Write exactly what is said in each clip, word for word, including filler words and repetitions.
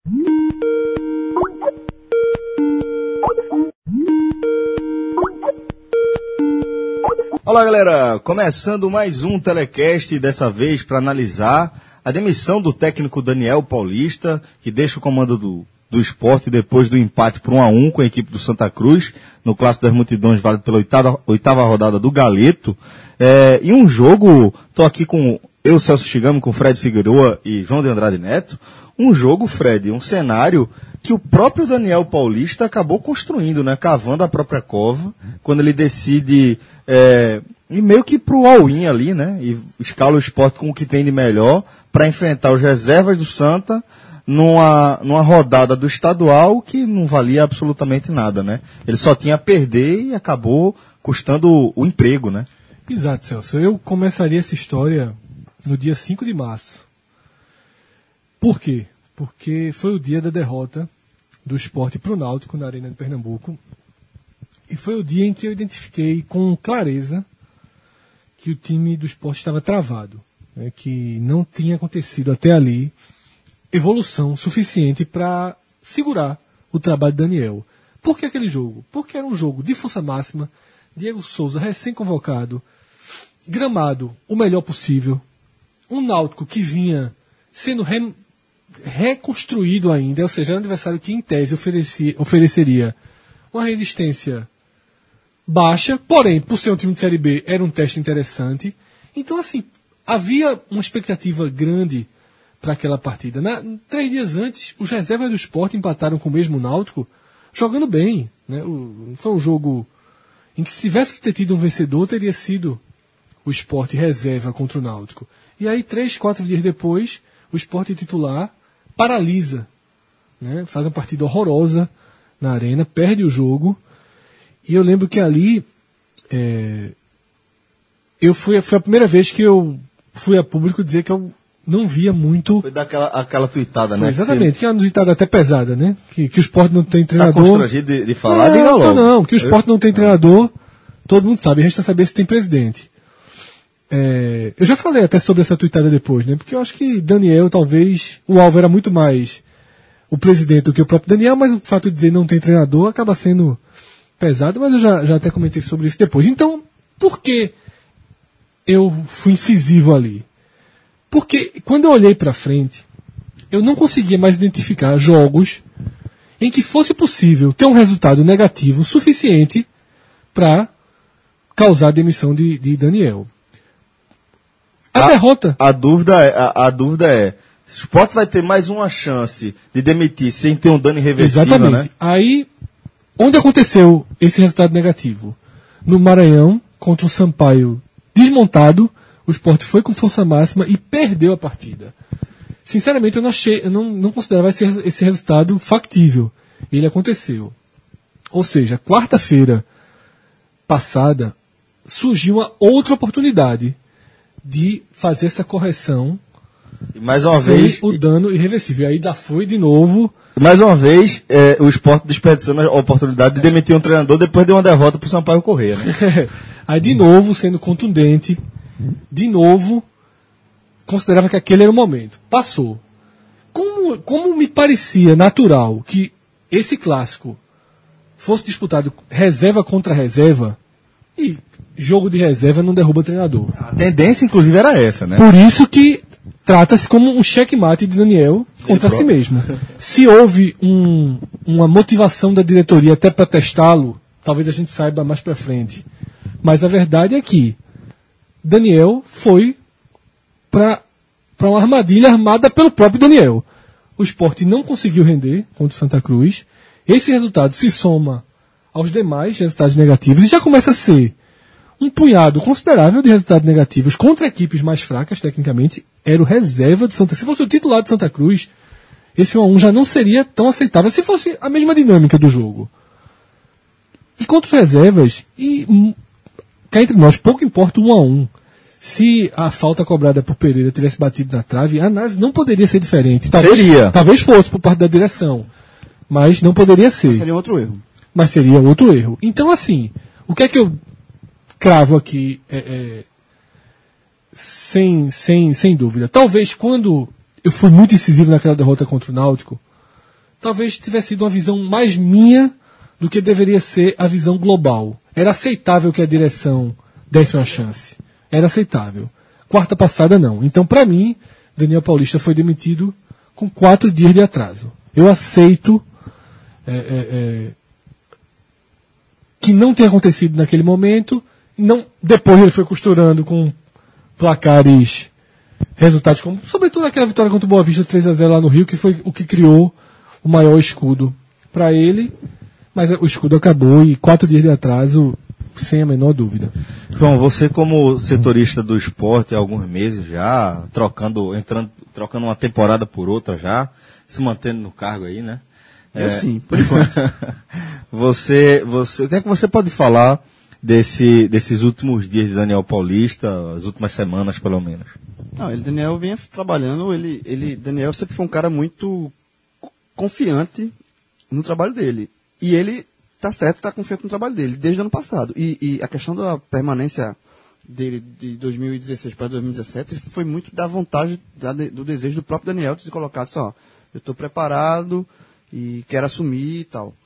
Olá, galera, começando mais um telecast, dessa vez para analisar a demissão do técnico Daniel Paulista, que deixa o comando do, do Sport depois do empate por um a um com a equipe do Santa Cruz, no Clássico das Multidões, válido pela oitava, oitava rodada do Galeto. É, e um jogo, estou aqui com eu, Celso Chigami, com Fred Figueroa e João de Andrade Neto, um jogo, Fred, um cenário que o próprio Daniel Paulista acabou construindo, né, cavando a própria cova, quando ele decide é, ir meio que pro all-in ali, né, e escala o Sport com o que tem de melhor para enfrentar os reservas do Santa numa, numa rodada do estadual que não valia absolutamente nada, né. Ele só tinha a perder e acabou custando o, o emprego, né. Exato, Celso. Eu começaria essa história no dia cinco de março. Por quê? Porque foi o dia da derrota do Sport para o Náutico na Arena de Pernambuco, e foi o dia em que eu identifiquei com clareza que o time do Sport estava travado, né, que não tinha acontecido até ali evolução suficiente para segurar o trabalho de Daniel. Por que aquele jogo? Porque era um jogo de força máxima, Diego Souza recém-convocado, gramado o melhor possível, um Náutico que vinha sendo re reconstruído ainda, ou seja, era um adversário que em tese oferecia, ofereceria uma resistência baixa, porém, por ser um time de Série B, era um teste interessante. Então, assim, havia uma expectativa grande para aquela partida. Na, três dias antes, os reservas do Sport empataram com o mesmo Náutico, jogando bem, né? O, foi um jogo em que, se tivesse que ter tido um vencedor, teria sido o Sport reserva contra o Náutico. E aí, três, quatro dias depois, o Sport titular paralisa, né? Faz uma partida horrorosa na arena, perde o jogo. E eu lembro que ali é, eu fui, foi a primeira vez que eu fui a público dizer que eu não via muito. Foi daquela aquela tuitada, foi, né? Exatamente, que é uma tuitada até pesada, né? Que, que o Sport não tem treinador. Tá constrangido de, de falar, não, diga logo. Não, não, que o Sport não tem treinador, todo mundo sabe, resta saber se tem presidente. É, eu já falei até sobre essa tuitada depois, né? Porque eu acho que Daniel, talvez, o alvo era muito mais o presidente do que o próprio Daniel, mas o fato de dizer não tem treinador acaba sendo pesado, mas eu já, já até comentei sobre isso depois. Então, por que eu fui incisivo ali? Porque quando eu olhei para frente, eu não conseguia mais identificar jogos em que fosse possível ter um resultado negativo suficiente para causar a demissão de, de Daniel. A, a derrota. A dúvida é, a, a dúvida é, o Sport vai ter mais uma chance de demitir sem ter um dano irreversível, exatamente, né? Aí, onde aconteceu esse resultado negativo? No Maranhão, contra o Sampaio desmontado, o Sport foi com força máxima e perdeu a partida. Sinceramente, eu não achei, eu não, não considerava esse, esse resultado factível. Ele aconteceu. Ou seja, quarta-feira passada, surgiu uma outra oportunidade de fazer essa correção e mais uma sem vez o dano irreversível. Aí ainda foi de novo. Mais uma vez, é, o Sport desperdiçando a oportunidade de demitir um treinador depois de uma derrota para o Sampaio Corrêa, né? Aí de novo, sendo contundente, de novo, considerava que aquele era o momento. Passou. Como, como me parecia natural que esse clássico fosse disputado reserva contra reserva, e jogo de reserva não derruba treinador. A tendência, inclusive, era essa, né? Por isso que trata-se como um checkmate de Daniel contra si mesmo. Se houve um, uma motivação da diretoria até para testá-lo, talvez a gente saiba mais para frente. Mas a verdade é que Daniel foi para uma armadilha armada pelo próprio Daniel. O Sport não conseguiu render contra o Santa Cruz. Esse resultado se soma aos demais resultados negativos e já começa a ser um punhado considerável de resultados negativos contra equipes mais fracas, tecnicamente. Era o reserva do Santa Cruz. Se fosse o titular do Santa Cruz, esse um a um já não seria tão aceitável se fosse a mesma dinâmica do jogo. E contra os reservas, e cá entre nós, pouco importa o um a um. Se a falta cobrada por Pereira tivesse batido na trave, a análise não poderia ser diferente. Talvez, seria. Talvez fosse por parte da direção, mas não poderia ser. Mas seria outro erro. Mas seria outro erro. Então, assim, o que é que eu cravo aqui, é, é, sem, sem, sem dúvida? Talvez quando eu fui muito incisivo naquela derrota contra o Náutico, talvez tivesse sido uma visão mais minha do que deveria ser a visão global. Era aceitável que a direção desse uma chance. Era aceitável. Quarta passada, não. Então, para mim, Daniel Paulista foi demitido com quatro dias de atraso. Eu aceito é, é, é, que não tenha acontecido naquele momento. Não, depois ele foi costurando com placares, resultados como, sobretudo aquela vitória contra o Boa Vista três a zero lá no Rio, que foi o que criou o maior escudo para ele. Mas o escudo acabou e quatro dias de atraso, sem a menor dúvida. João, você como setorista do esporte há alguns meses já, trocando, entrando, trocando uma temporada por outra já, se mantendo no cargo aí, né? Eu é... sim, por enquanto. você, você, o que é que você pode falar desse, desses últimos dias de Daniel Paulista, as últimas semanas pelo menos? Não, ele, Daniel vinha trabalhando, ele, ele, Daniel sempre foi um cara muito confiante no trabalho dele. E ele está certo, está confiante no trabalho dele, desde o ano passado. E, e a questão da permanência dele de dois mil e dezesseis para dois mil e dezessete foi muito da vontade, da, do desejo do próprio Daniel de se colocar, só, eu estou preparado e quero assumir e tal.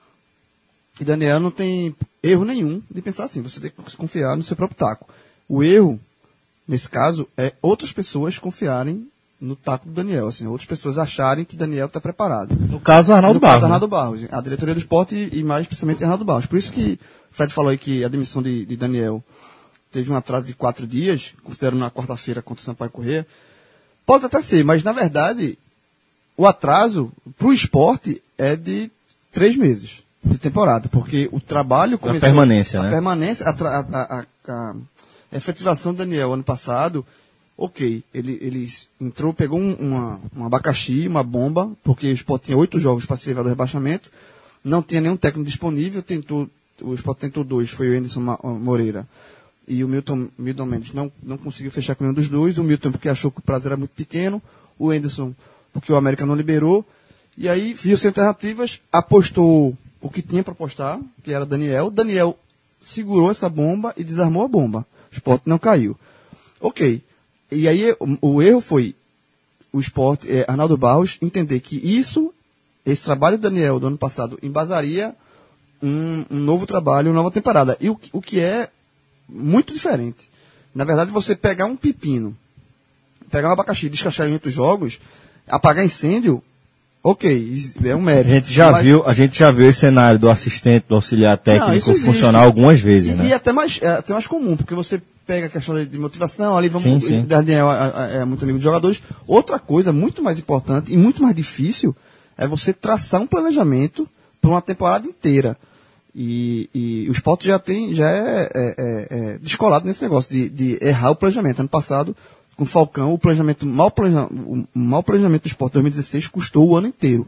E Daniel não tem erro nenhum de pensar assim, você tem que confiar no seu próprio taco. O erro, nesse caso, é outras pessoas confiarem no taco do Daniel, assim, outras pessoas acharem que Daniel está preparado. No caso, Arnaldo Barros. Arnaldo Barros, a diretoria do esporte e mais especialmente Arnaldo Barros. Por isso que o Fred falou aí que a demissão de, de Daniel teve um atraso de quatro dias, considerando na quarta-feira contra o Sampaio Corrêa. Pode até ser, mas na verdade, o atraso para o esporte é de três meses de temporada, porque o trabalho começou... A permanência, a né? Permanência, a, a, a, a, a efetivação do Daniel ano passado... Ok, ele, ele entrou, pegou um, uma, um abacaxi, uma bomba, porque o Sport tinha oito jogos para se livrar do rebaixamento, não tinha nenhum técnico disponível, tentou, o Sport tentou dois, foi o Anderson Moreira e o Milton, Milton Mendes, não, não conseguiu fechar com nenhum dos dois, o Milton porque achou que o prazo era muito pequeno, o Anderson porque o América não liberou, e aí viu sem alternativas, apostou o que tinha para apostar, que era Daniel, Daniel segurou essa bomba e desarmou a bomba, o Sport não caiu. Ok. E aí o, o erro foi o esporte, é, Arnaldo Barros, entender que isso, esse trabalho do Daniel do ano passado, embasaria um, um novo trabalho, uma nova temporada. E o, o que é muito diferente. Na verdade, você pegar um pepino, pegar um abacaxi e descascar em outros jogos, apagar incêndio, ok, é um mérito. A gente já, mas... viu, a gente já viu esse cenário do assistente, do auxiliar técnico não, funcionar algumas vezes, e, né? E até mais, é até mais comum, porque você pega a questão de motivação, ali vamos, sim, sim. Daniel é, é muito amigo dos jogadores. Outra coisa muito mais importante e muito mais difícil é você traçar um planejamento para uma temporada inteira. E, e o Sport já tem, já é, é, é, é descolado nesse negócio de, de errar o planejamento. Ano passado, com o Falcão, o planejamento, mau planejamento, o mau planejamento do Sport dois mil e dezesseis custou o ano inteiro.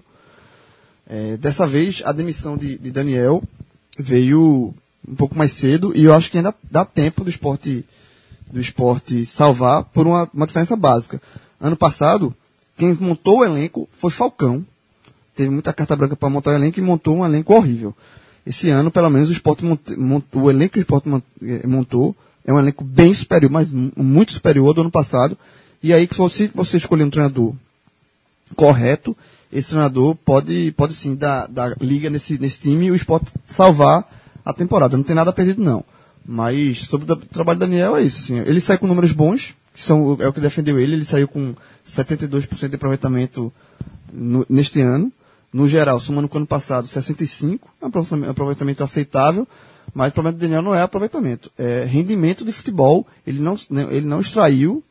É, dessa vez, a demissão de, de Daniel veio um pouco mais cedo, e eu acho que ainda dá tempo do esporte, do esporte salvar por uma, uma diferença básica. Ano passado, quem montou o elenco foi Falcão. Teve muita carta branca para montar o elenco e montou um elenco horrível. Esse ano, pelo menos, o esporte montou, montou, o elenco que o esporte montou é um elenco bem superior, mas muito superior ao do ano passado. E aí, se você escolher um treinador correto, esse treinador pode, pode sim dar, dar liga nesse, nesse time e o esporte salvar a temporada. Não tem nada perdido, não. Mas sobre o trabalho do Daniel é isso. Assim, ele sai com números bons, que são, é o que defendeu ele. Ele saiu com setenta e dois por cento de aproveitamento no, neste ano. No geral, somando com o ano passado, sessenta e cinco por cento. Um aproveitamento aceitável. Mas o problema do Daniel não é aproveitamento. É rendimento de futebol. Ele não, ele não extraiu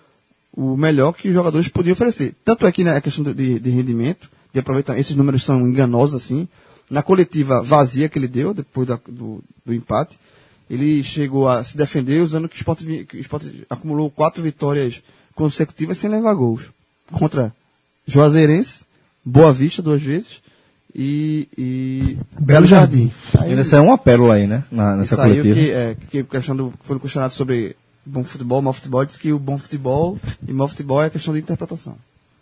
o melhor que os jogadores podiam oferecer. Tanto é que na questão de, de rendimento, de aproveitamento, esses números são enganosos, assim. Na coletiva vazia que ele deu, depois da, do, do empate, ele chegou a se defender usando que o Sport, que o Sport acumulou quatro vitórias consecutivas sem levar gols. Contra Juazeirense, Boa Vista duas vezes e, e Belo Jardim. Ainda saiu uma pérola aí, né? Na, nessa saiu coletiva. Que, é, que questão do, foi questionado sobre bom futebol, mau futebol, disse que o bom futebol e mau futebol é questão de interpretação.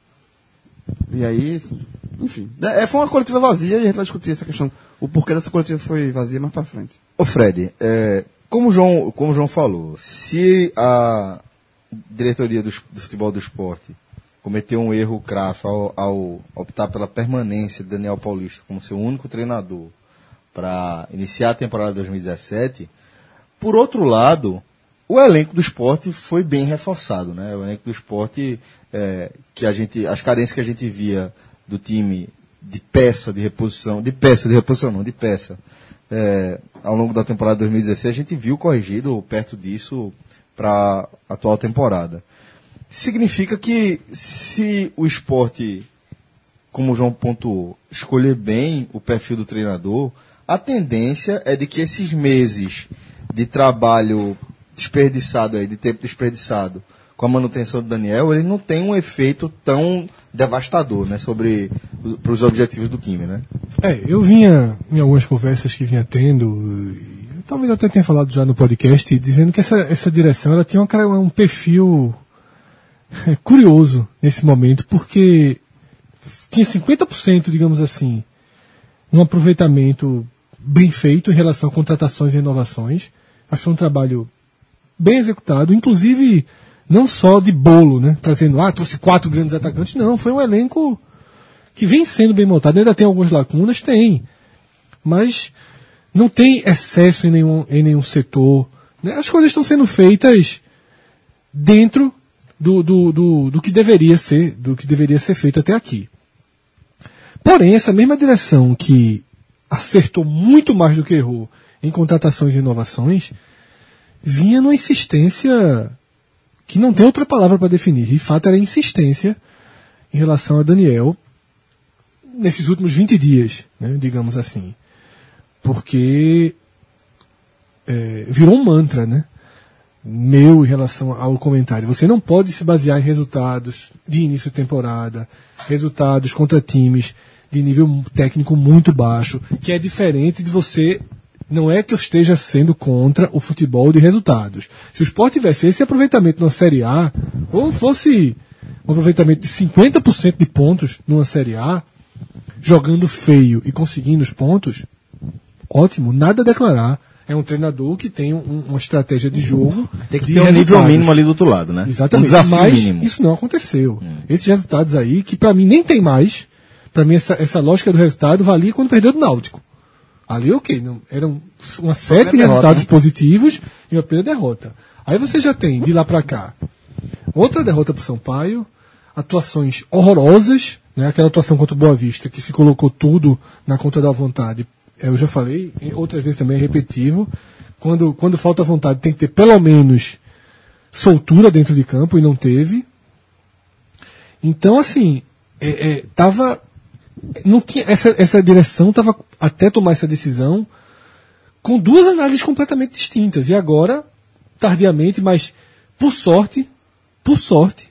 E aí, assim, enfim. É, foi uma coletiva vazia e a gente vai discutir essa questão. O porquê dessa coletiva foi vazia mais pra frente. Ô Fred, é, como, o João, como o João falou, se a diretoria do, do futebol do esporte cometeu um erro crasso ao, ao optar pela permanência de Daniel Paulista como seu único treinador para iniciar a temporada de dois mil e dezessete. Por outro lado, o elenco do Sport foi bem reforçado, né? O elenco do Sport, é, que a gente, as carências que a gente via do time de peça de reposição, de peça de reposição não, de peça, é, ao longo da temporada de dois mil e dezesseis, a gente viu corrigido perto disso para a atual temporada. Significa que se o Sport, como o João pontuou, escolher bem o perfil do treinador, a tendência é de que esses meses de trabalho desperdiçado aí, de tempo desperdiçado com a manutenção do Daniel, ele não tem um efeito tão devastador, né, sobre para os objetivos do time, né? É, eu vinha em algumas conversas que vinha tendo, talvez até tenha falado já no podcast, dizendo que essa, essa direção ela tinha uma, um perfil curioso nesse momento, porque tinha cinquenta por cento, digamos assim, um aproveitamento bem feito em relação a contratações e inovações. Acho que foi um trabalho bem executado, inclusive não só de bolo, né? Trazendo, ah, trouxe quatro grandes atacantes. Não, foi um elenco que vem sendo bem montado. Ainda tem algumas lacunas? Tem. Mas não tem excesso em nenhum, em nenhum setor. Né? As coisas estão sendo feitas dentro do, do, do, do que deveria ser, do que deveria ser feito até aqui. Porém, essa mesma direção que acertou muito mais do que errou em contratações e inovações, vinha numa insistência que não tem outra palavra para definir. De fato, era insistência em relação a Daniel nesses últimos vinte dias, né, digamos assim. Porque é, virou um mantra, né, meu em relação ao comentário. Você não pode se basear em resultados de início de temporada, resultados contra times de nível técnico muito baixo, que é diferente de você. Não é que eu esteja sendo contra o futebol de resultados. Se o Sport tivesse esse aproveitamento na Série A, ou fosse um aproveitamento de cinquenta por cento de pontos numa Série A, jogando feio e conseguindo os pontos, ótimo, nada a declarar. É um treinador que tem um, uma estratégia de jogo. Tem que de ter um resultados. nível mínimo ali do outro lado, né? Exatamente. Um desafio mas mínimo. Isso não aconteceu. Hum. Esses resultados aí, que pra mim nem tem mais, pra mim essa, essa lógica do resultado valia quando perdeu do Náutico. Ali, ok, não, eram uma série de resultados positivos e uma primeira derrota. Aí você já tem, de lá pra cá, outra derrota pro Sampaio, atuações horrorosas, né, aquela atuação contra o Boa Vista, que se colocou tudo na conta da vontade. Eu já falei, outras vezes também é repetitivo, quando, quando falta vontade tem que ter pelo menos soltura dentro de campo, e não teve. Então, assim, é, é, tava... Não tinha, essa, essa direção estava até tomar essa decisão com duas análises completamente distintas. E agora, tardiamente, mas por sorte, por sorte,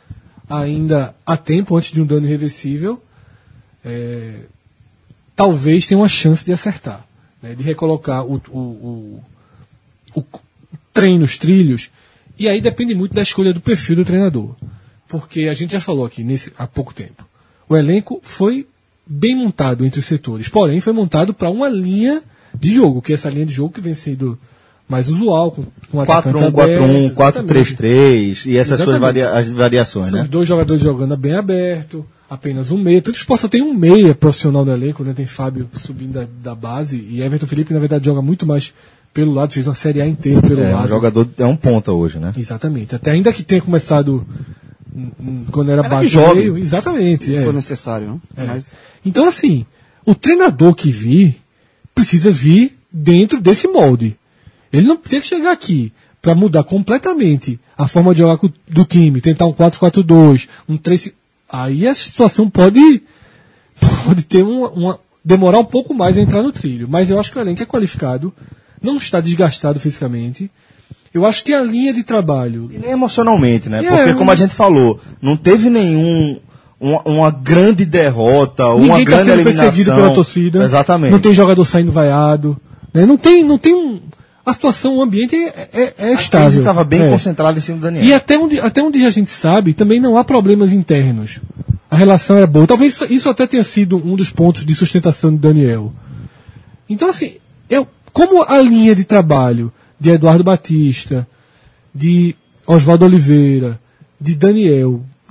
ainda há tempo antes de um dano irreversível, é, talvez tenha uma chance de acertar, né, de recolocar o, o, o, o trem nos trilhos. E aí depende muito da escolha do perfil do treinador. Porque a gente já falou aqui nesse, há pouco tempo. O elenco foi bem montado entre os setores, porém foi montado para uma linha de jogo, que é essa linha de jogo que vem sendo mais usual, com, com quatro um quatro um, quatro três três e essas suas varia as variações, São né? Os dois jogadores jogando bem aberto, apenas um meia. Tanto o Sport só tem um meia profissional no elenco, né? Tem Fábio subindo da, da base, e Everton Felipe, na verdade, joga muito mais pelo lado, fez uma Série A inteira pelo é, lado. Um jogador é um ponta hoje, né? Exatamente. Até ainda que tenha começado quando era, era baixo meio, exatamente. Se é. for necessário, não? É. Mas... Então, assim, o treinador que vir precisa vir dentro desse molde. Ele não tem que chegar aqui para mudar completamente a forma de jogar do time, tentar um quatro quatro dois, um três. Aí a situação pode, pode ter uma, uma, demorar um pouco mais a entrar no trilho. Mas eu acho que o elenco é qualificado, não está desgastado fisicamente. Eu acho que a linha de trabalho... E nem emocionalmente, né? É, Porque, como a gente falou, não teve nenhum... Uma, uma grande derrota, Ninguém uma tá grande sendo eliminação. perseguido pela torcida. Exatamente. Não tem jogador saindo vaiado. Né? Não tem, não tem um... A situação, o ambiente é, é, é estável. A estava bem é. concentrada em cima do Daniel. E até onde, até onde a gente sabe, também não há problemas internos. A relação era boa. Talvez isso até tenha sido um dos pontos de sustentação do Daniel. Então, assim, eu, como a linha de trabalho de Eduardo Batista, de Oswaldo Oliveira, de Daniel,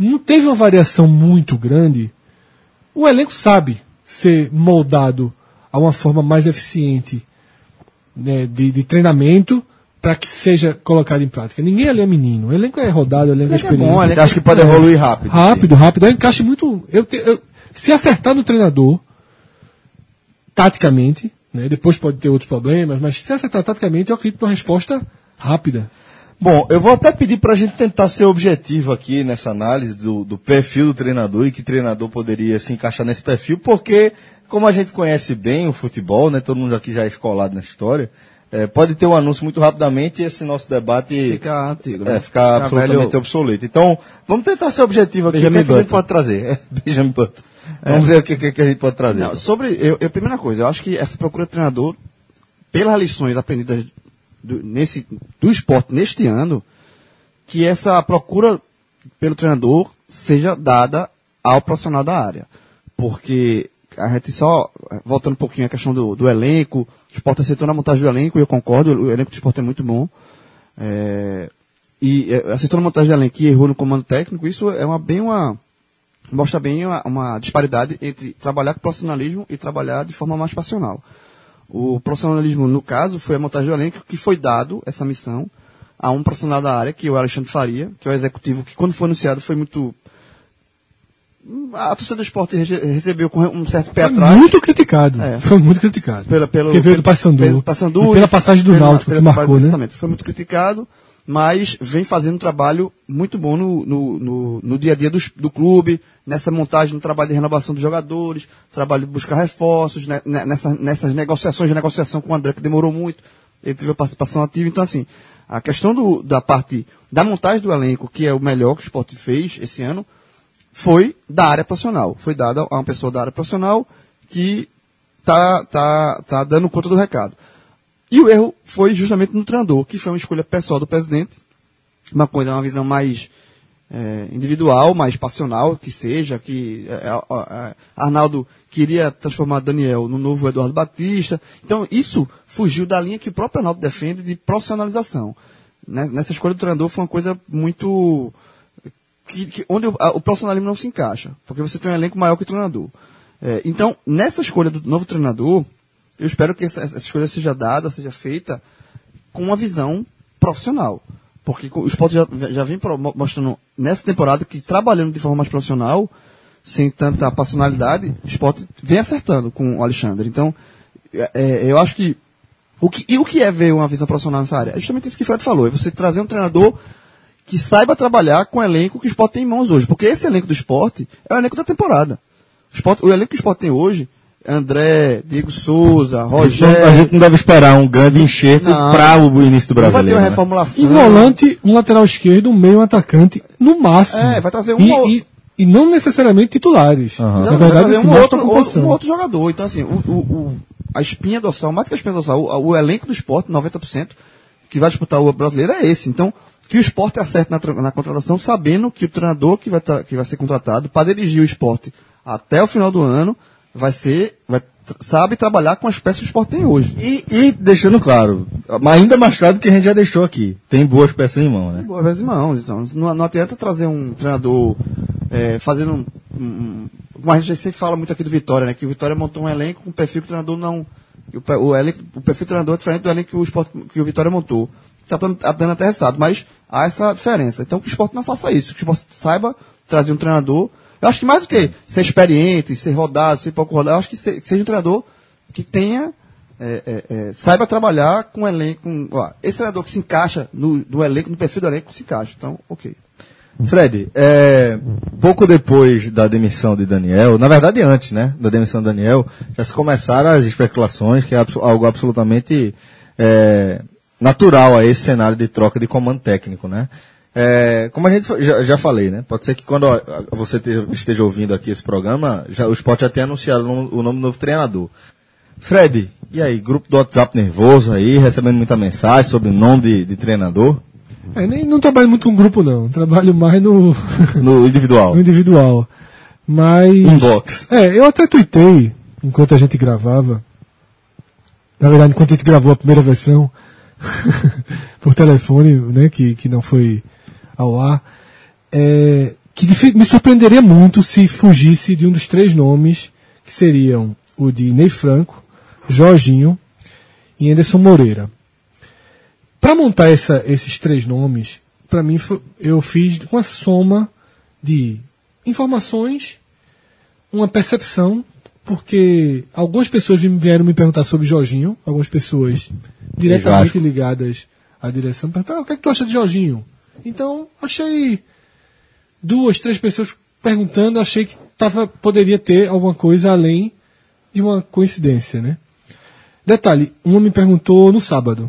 não teve uma variação muito grande, o elenco sabe ser moldado a uma forma mais eficiente, né, de, de treinamento para que seja colocado em prática. Ninguém ali é menino. O elenco é rodado, o elenco é experiente. É bom, ele acha que pode evoluir rápido. Rápido, rápido. Eu encaixo muito. Eu, te, eu, se acertar no treinador, taticamente, né, depois pode ter outros problemas, mas se acertar taticamente, eu acredito numa resposta rápida. Bom, eu vou até pedir para a gente tentar ser objetivo aqui nessa análise do, do perfil do treinador e que treinador poderia se encaixar nesse perfil, porque, como a gente conhece bem o futebol, né, todo mundo aqui já é escolado na história, é, pode ter um anúncio muito rapidamente e esse nosso debate fica antigo, é, né? ficar Fica absolutamente velho. obsoleto. Então, vamos tentar ser objetivo aqui. Benjamin o que, é que a gente Button. pode trazer? É, Benjamin Button. Vamos ver o que, que, que a gente pode trazer. Não, sobre, eu, eu, primeira coisa, eu acho que essa procura de treinador, pelas lições aprendidas do, nesse, do esporte neste ano, que essa procura pelo treinador seja dada ao profissional da área. Porque a gente só, voltando um pouquinho à questão do, do elenco, o esporte aceitou na montagem do elenco, e eu concordo, o elenco do esporte é muito bom. É, e é, aceitou na montagem do elenco e errou no comando técnico, isso é uma, bem uma, mostra bem uma, uma disparidade entre trabalhar com profissionalismo e trabalhar de forma mais passional. O profissionalismo, no caso, foi a montagem do elenco que foi dado essa missão a um profissional da área, que é o Alexandre Faria, que é o executivo que, quando foi anunciado, foi muito... A torcida do esporte recebeu com um certo pé Foi atrás. muito criticado. É. Foi muito criticado. Pela, pelo, Porque veio do Paysandu. pelo Paysandu E pela passagem do pela- Náutico, pela que marcou, trabalho- né? exatamente. Foi muito criticado, mas vem fazendo um trabalho muito bom no, no, no, no dia a dia do, do clube, nessa montagem, no trabalho de renovação dos jogadores, trabalho de buscar reforços, né, nessa, nessas negociações de negociação com o André, que demorou muito, ele teve a participação ativa. Então, assim, a questão do, da parte da montagem do elenco, que é o melhor que o Sport fez esse ano, foi da área profissional. Foi dada a uma pessoa da área profissional que está tá, tá dando conta do recado. E o erro foi justamente no treinador, que foi uma escolha pessoal do presidente, uma coisa, uma visão mais é, individual, mais passional, que seja, que é, é, é, Arnaldo queria transformar Daniel no novo Eduardo Batista. Então, isso fugiu da linha que o próprio Arnaldo defende de profissionalização. Nessa escolha do treinador foi uma coisa muito... Que, que, onde o, a, o profissionalismo não se encaixa, porque você tem um elenco maior que o treinador. É, então, nessa escolha do novo treinador, eu espero que essa, essa escolha seja dada, seja feita com uma visão profissional. Porque o Sport já, já vem pro, mostrando nessa temporada que, trabalhando de forma mais profissional, sem tanta passionalidade, o Sport vem acertando com o Alexandre. Então, é, eu acho que o, que... e o que é ver uma visão profissional nessa área? É justamente isso que o Fred falou, é você trazer um treinador que saiba trabalhar com o elenco que o Sport tem em mãos hoje. Porque esse elenco do Sport é o elenco da temporada. O, Sport, o elenco que o Sport tem hoje, André, Diego Souza, Rogério... A gente não deve esperar um grande enxerto para o início do Não vai ter brasileiro. uma né? reformulação. Um volante, um lateral esquerdo, um meio, um atacante, no máximo. É, vai trazer um E, ou- e, e não necessariamente titulares. Aham. Na Não, vai verdade, trazer assim, um mostra outro, a outro, composição. um outro jogador. Então, assim, o, o, o- a espinha dorsal, mais do que a espinha dorsal, o, o elenco do Sport, noventa por cento, que vai disputar o brasileiro é esse. Então, que o Sport acerte na, tra- na contratação, sabendo que o treinador que vai, tra- que vai ser contratado para dirigir o Sport até o final do ano vai ser, vai, tra- sabe trabalhar com as peças que o Sport tem hoje. E, e deixando claro, mas ainda mais claro do que a gente já deixou aqui. Tem boas peças em mão, né? Boa vez, não, então, não, não adianta trazer um treinador é, fazendo um, um, um. Como a gente sempre fala muito aqui do Vitória, né? Que o Vitória montou um elenco com um perfil que o treinador não. O, pe- o, elenco, o perfil do treinador é diferente do elenco que o, Sport, que o Vitória montou. Está dando, tá dando até resultado, mas há essa diferença. Então que o Sport não faça isso, que o Sport saiba trazer um treinador. Eu acho que mais do que ser experiente, ser rodado, ser pouco rodado, eu acho que, se, que seja um treinador que tenha. É, é, é, saiba trabalhar com o elenco. Com, ó, esse treinador que se encaixa no, no elenco, no perfil do elenco, se encaixa. Então, ok. Fred, é, pouco depois da demissão de Daniel, na verdade antes, né, da demissão de Daniel, já se começaram as especulações, que é abso- algo absolutamente é, natural a esse cenário de troca de comando técnico, né? É, como a gente já, já falei, né? Pode ser que quando ó, você te- esteja ouvindo aqui esse programa, já, o Sport já tenha anunciado o nome, o nome do novo treinador. Fred, e aí, grupo do WhatsApp nervoso aí, recebendo muita mensagem sobre o nome de, de treinador É, nem, não trabalho muito com grupo, não. Trabalho mais no, no individual. no individual. Mas. Inbox. É, eu até tuitei, enquanto a gente gravava. Na verdade, enquanto a gente gravou a primeira versão, por telefone, né, que, que não foi ao ar, é, que difi- me surpreenderia muito se fugisse de um dos três nomes, que seriam o de Ney Franco, Jorginho e Anderson Moreira. Para montar essa, esses três nomes, para mim foi- eu fiz uma soma de informações, uma percepção, porque algumas pessoas me vieram me perguntar sobre Jorginho, algumas pessoas diretamente ligadas à direção perguntaram: ah, o que é que tu acha de Jorginho? Então, achei duas, três pessoas perguntando, achei que tava, poderia ter alguma coisa além de uma coincidência, né? Detalhe, uma me perguntou no sábado,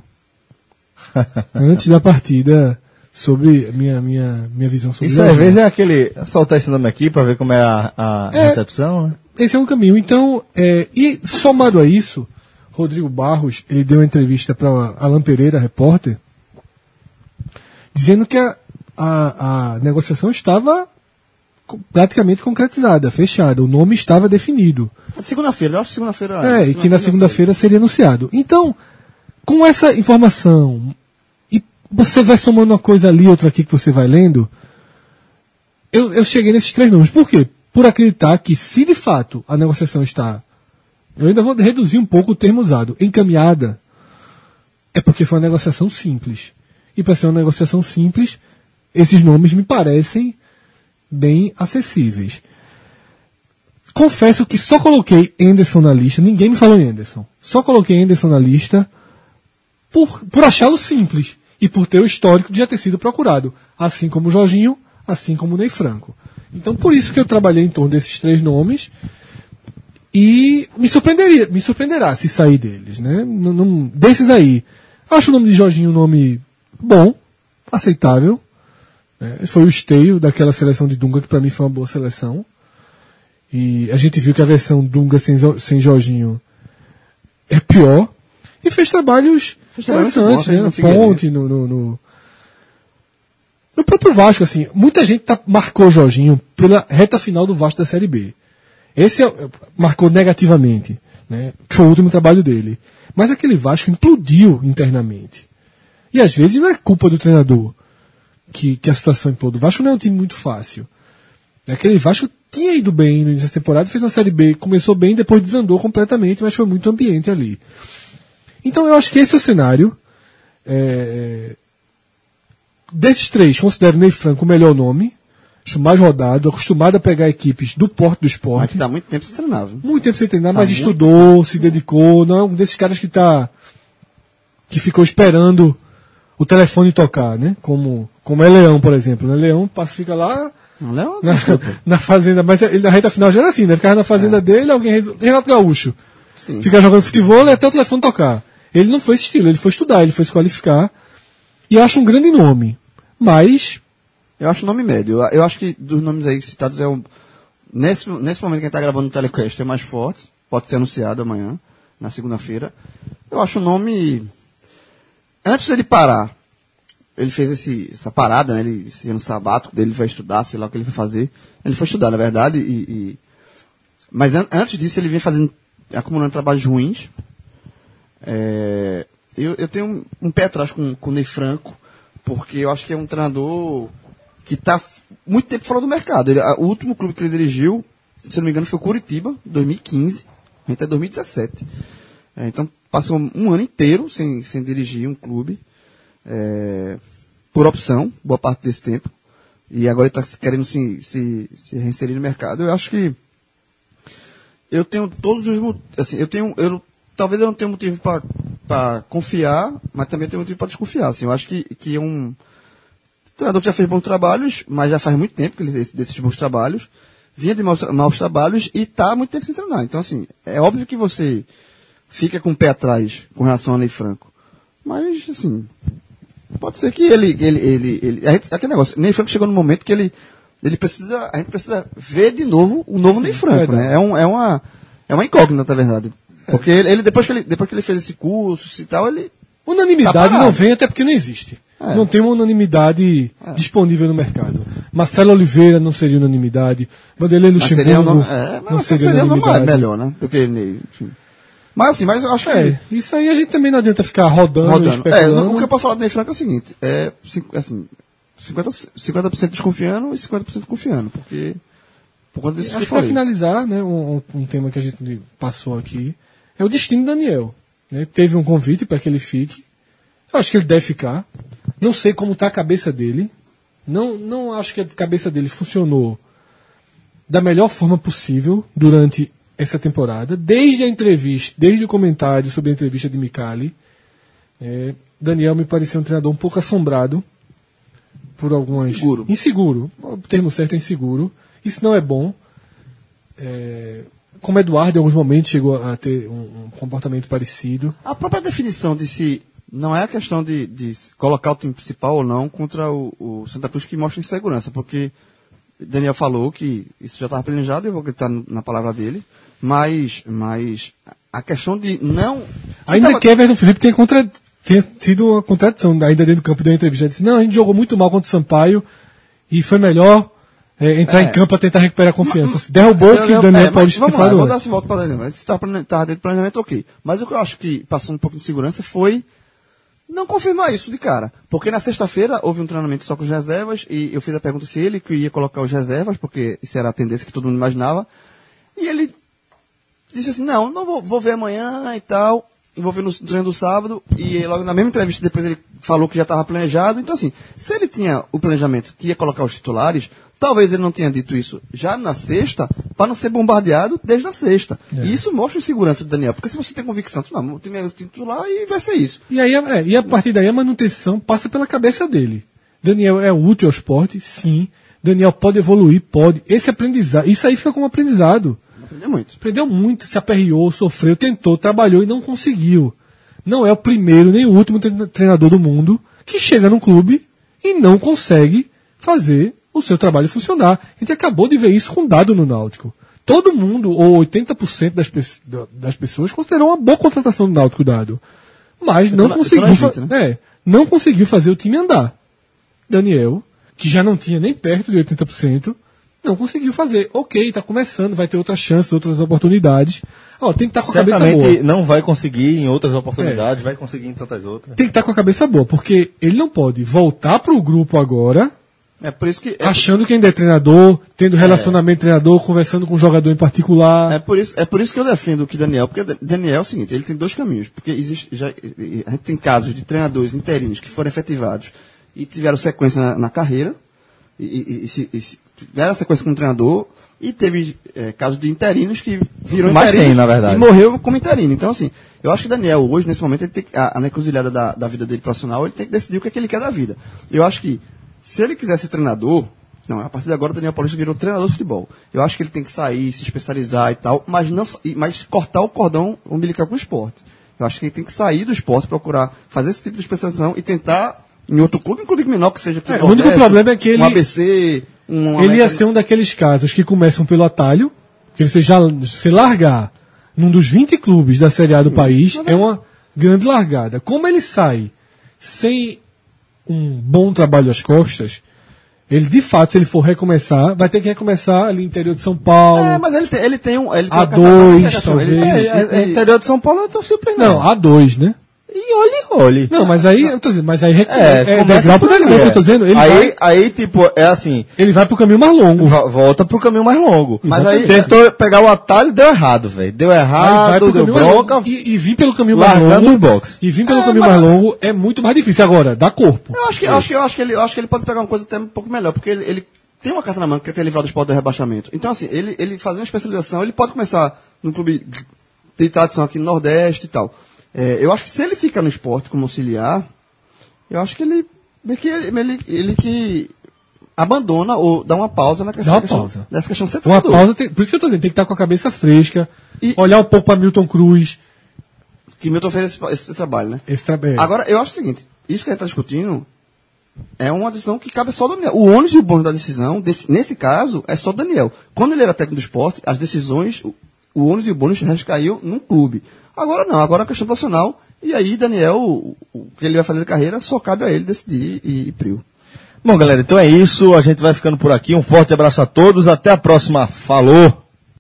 antes da partida, sobre minha, minha, minha visão sobre Isso às Jorginho. vezes é aquele. Soltar esse nome aqui pra ver como é a, a É. recepção, né? Esse é um caminho. Então, é, e somado a isso, Rodrigo Barros, ele deu uma entrevista para Alan Pereira, repórter, dizendo que a, a, a negociação estava co- praticamente concretizada, fechada. O nome estava definido. Segunda-feira, eu acho que segunda-feira. É, e que na segunda-feira seria anunciado. Então, com essa informação, e você vai somando uma coisa ali, outra aqui que você vai lendo, eu, eu cheguei nesses três nomes. Por quê? Por acreditar que, se de fato a negociação está, eu ainda vou reduzir um pouco o termo usado, encaminhada, é porque foi uma negociação simples. E para ser uma negociação simples, esses nomes me parecem bem acessíveis. Confesso que só coloquei Anderson na lista, ninguém me falou em Anderson. Só coloquei Anderson na lista por, por achá-lo simples e por ter o histórico de já ter sido procurado, assim como o Jorginho, assim como o Ney Franco. Então, por isso que eu trabalhei em torno desses três nomes e me surpreenderia, me surpreenderá se sair deles, né? Não, não, desses aí, acho o nome de Jorginho um nome bom, aceitável. Né? Foi o esteio daquela seleção de Dunga, que para mim foi uma boa seleção. E a gente viu que a versão Dunga sem, sem Jorginho é pior. E fez trabalhos Fez trabalho interessantes, muito bom, né? fez no Na Ponte, no, no, no, no próprio Vasco, assim. Muita gente tá, marcou o Jorginho pela reta final do Vasco da Série B. Esse é, marcou negativamente, né? Que foi o último trabalho dele. Mas aquele Vasco implodiu internamente. E às vezes não é culpa do treinador que, que a situação implodiu. O Vasco não é um time muito fácil. Aquele Vasco tinha ido bem no início da temporada, fez na Série B, começou bem, depois desandou completamente, mas foi muito ambiente ali. Então eu acho que esse é o cenário. É... Desses três, considero Ney Franco o melhor nome, acho mais rodado, acostumado a pegar equipes do porte do Mas esporte. que tá muito tempo sem treinar, viu? Muito tempo sem treinar, Tá mas muito estudou, se dedicou, não é um desses caras que tá que ficou esperando o telefone tocar, né? Como, como é Leão, por exemplo. Né? Leão passa, fica lá Não, Léo, na, na fazenda, mas ele na reta final já era assim, né? Ficava na fazenda dele, alguém resol- Renato Gaúcho. sim. Fica jogando futebol e até o telefone tocar. Ele não foi esse estilo, ele foi estudar, ele foi se qualificar. E eu acho um grande nome. Mas, Eu acho o nome médio. Eu, eu acho que dos nomes aí citados é o. Nesse, nesse momento que a gente tá gravando o telecast é mais forte. Pode ser anunciado amanhã, na segunda-feira. Eu acho o nome. Antes dele parar, ele fez esse, essa parada, né? Ele, esse ano sabático dele, vai estudar, sei lá o que ele vai fazer. Ele foi estudar, na verdade, e. e... Mas an antes disso ele vinha fazendo. Acumulando trabalhos ruins. É... Eu, eu tenho um, um pé atrás com, com o Ney Franco, porque eu acho que é um treinador que está muito tempo fora do mercado. Ele, a, o último clube que ele dirigiu, se não me engano, foi o Curitiba, dois mil e quinze. A gente é dois mil e dezessete. É, então, passou um ano inteiro sem, sem dirigir um clube, é, por opção, boa parte desse tempo. E agora ele está querendo se, se, se reinserir no mercado. Eu acho que eu tenho todos os motivos. Assim, eu tenho, eu, talvez eu não tenha motivo para confiar, mas também tenho motivo para desconfiar. Assim, eu acho que, que é um treinador que já fez bons trabalhos, mas já faz muito tempo que ele fez desses bons trabalhos, vinha de maus, maus trabalhos e está há muito tempo sem treinar. Então, assim, é óbvio que você fica com o pé atrás com relação a Ney Franco. Mas, assim, pode ser que ele. ele, ele, ele a gente, aquele negócio, Ney Franco chegou no momento que ele, ele precisa. A gente precisa ver de novo o novo Sim, Ney Franco, né? É, um, é, uma, é uma incógnita, na verdade. Porque ele, ele, depois que ele, depois que ele fez esse curso e tal, ele. unanimidade tá não vem até porque não existe. É. Não tem uma unanimidade é. disponível no mercado. Marcelo Oliveira não seria unanimidade. Vanderlei Luxemburgo seria um nome, é, não seria, seria unanimidade. melhor, né? Do que Ney, enfim. Mas assim, mas eu acho que. É, isso aí a gente também não adianta ficar rodando, rodando. especulando. É, o que eu posso falar do Ney Franco é o seguinte: é, assim, cinquenta por cento, cinquenta por cento desconfiando e cinquenta por cento confiando, porque por conta disso que Acho eu que para falei. finalizar, né, um, um tema que a gente passou aqui, é o destino do Daniel. Né? Teve um convite para que ele fique. Eu acho que ele deve ficar. Não sei como está a cabeça dele. Não, não acho que a cabeça dele funcionou da melhor forma possível durante essa temporada. Desde a entrevista, desde o comentário sobre a entrevista de Micali, é, Daniel me pareceu um treinador um pouco assombrado por algumas... Inseguro. Inseguro. O termo certo é inseguro. Isso não é bom. É, como Eduardo, em alguns momentos, chegou a ter um, um comportamento parecido. A própria definição de se não é a questão de, de colocar o time principal ou não contra o, o Santa Cruz que mostra insegurança, porque Daniel falou que isso já estava planejado, eu vou acreditar na palavra dele, mas, mas a questão de não... Ainda tava... que Everton Felipe tenha, contra... tenha tido uma contradição, ainda dentro do campo, deu uma entrevista, ele disse, não, a gente jogou muito mal contra o Sampaio e foi melhor é, entrar É. em campo para tentar recuperar a confiança. Mas, Derrubou o que eu, eu, Daniel é, mas Paulista vamos tinha lá, eu vou falado. dar essa volta para Daniel. Se estava dentro do planejamento, ok. Mas o que eu acho que passou um pouco de segurança foi não confirmar isso de cara. Porque na sexta-feira houve um treinamento só com os reservas e eu fiz a pergunta se ele que ia colocar os reservas, porque isso era a tendência que todo mundo imaginava. E ele disse assim, não, não vou, vou ver amanhã e tal. E vou ver no treino do sábado. E logo na mesma entrevista depois ele falou que já estava planejado. Então assim, se ele tinha o planejamento que ia colocar os titulares, talvez ele não tenha dito isso já na sexta, para não ser bombardeado desde a sexta. É. E isso mostra a insegurança do Daniel. Porque se você tem convicção, não, o time é o titular e vai ser isso. E, aí, é, e a partir daí a manutenção passa pela cabeça dele. Daniel é útil ao esporte? Sim. Daniel pode evoluir? Pode. Esse aprendizado, isso aí fica como aprendizado. Aprendeu muito. Aprendeu muito, se aperreou, sofreu, tentou, trabalhou e não conseguiu. Não é o primeiro nem o último treinador do mundo que chega num clube e não consegue fazer o seu trabalho funcionar. A gente acabou de ver isso com dado no Náutico. Todo mundo, ou oitenta por cento das, pe das pessoas, considerou uma boa contratação do Náutico dado. Mas não na, conseguiu, na fa gente, né? é, não conseguiu fazer o time andar. Daniel, que já não tinha nem perto de oitenta por cento, não conseguiu fazer. Ok, está começando, vai ter outras chances, outras oportunidades. Ó, tem que estar com a cabeça boa. Certamente não vai conseguir em outras oportunidades, é. vai conseguir em tantas outras. Tem que estar com a cabeça boa, porque ele não pode voltar para o grupo agora... É por isso que... É, achando que ainda é treinador, tendo relacionamento é. treinador, conversando com um jogador em particular. É por, isso, é por isso que eu defendo que Daniel, porque Daniel é o seguinte, ele tem dois caminhos, porque existe, já, a gente tem casos de treinadores interinos que foram efetivados e tiveram sequência na, na carreira, e, e, e, se, e se tiveram sequência como treinador, e teve é, casos de interinos que viram Mas interinos tem, na verdade. e morreu como interino. Então, assim, eu acho que Daniel, hoje, nesse momento, ele tem que, a, a encruzilhada da, da vida dele profissional, ele tem que decidir o que, é que ele quer da vida. Eu acho que se ele quiser ser treinador, não, a partir de agora o Daniel Paulista virou treinador de futebol. Eu acho que ele tem que sair, se especializar e tal, mas, não, mas cortar o cordão umbilical com o esporte. Eu acho que ele tem que sair do esporte, procurar fazer esse tipo de especialização e tentar em outro clube, um clube menor que seja aqui É, no o único Nordeste, problema é que ele- um A B C, um Ele ia América- ser um daqueles casos que começam pelo atalho, que você já se largar num dos vinte clubes da Série A do país, é uma grande largada. Como ele sai sem um bom trabalho às costas, ele de fato, se ele for recomeçar, vai ter que recomeçar ali no interior de São Paulo. É, mas ele tem, ele tem um. Ele tem A uma carta- dois, ele- talvez. ele- É, ele- é, é, ele- interior de São Paulo é tão simples, não. Não, A dois, né? E olhe, olhe. Não, mas aí, eu tô dizendo, mas aí recu- É, é, começa degrau por por aí, degrau, é. eu tô dizendo, ele aí, vai, aí, tipo, é assim, ele vai pro caminho mais longo. vo- volta pro caminho mais longo. Mas aí- tentou pegar o atalho, deu errado, velho. Deu Aí vai errado, pro deu caminho mais bronca, longo. E, e vir pelo caminho mais largando longo. os boxes. E vir pelo É, caminho mas- mais longo é muito mais difícil. Agora, dá corpo. Eu acho que, eu acho que, eu acho que ele, eu acho que ele pode pegar uma coisa até um pouco melhor, porque ele, ele tem uma carta na mão que quer ter livrado o esporte do rebaixamento. Então, assim, ele, ele fazer uma especialização, ele pode começar num clube de tradição aqui no Nordeste e tal. É, eu acho que se ele fica no esporte como auxiliar, eu acho que ele, meio que ele, ele, ele que abandona ou dá uma pausa na questão, Dá uma questão- pausa. nessa questão de ser Uma treinador. pausa, tem- por isso que eu tô dizendo, tem que estar com a cabeça fresca, E- olhar um pouco para Milton Cruz. Que Milton fez esse, esse, esse trabalho, né? Esse trabalho. Agora, eu acho o seguinte, isso que a gente está discutindo é uma decisão que cabe só ao Daniel. O ônus e o bônus da decisão, desse- nesse caso, é só o Daniel. Quando ele era técnico do esporte, as decisões, o, o ônus e o bônus recaiu num clube. Agora não, agora é uma questão profissional, e aí Daniel, o, o que ele vai fazer de carreira, só cabe a ele decidir e, e prio. Bom, galera, então é isso. A gente vai ficando por aqui. Um forte abraço a todos. Até a próxima. Falou!